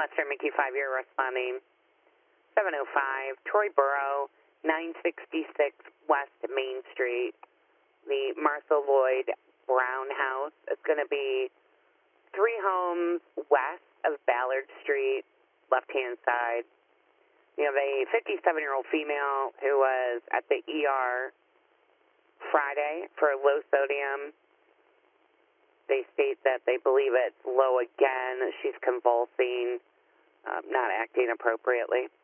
Western Mickey 5-year responding. 705 Troy Borough, 966 West Main Street. The Martha Lloyd Brown house is going to be 3 homes west of Ballard Street, left-hand side. You have a 57-year-old female who was at the ER Friday for low sodium. They state that they believe it's low again. She's convulsing, not acting appropriately.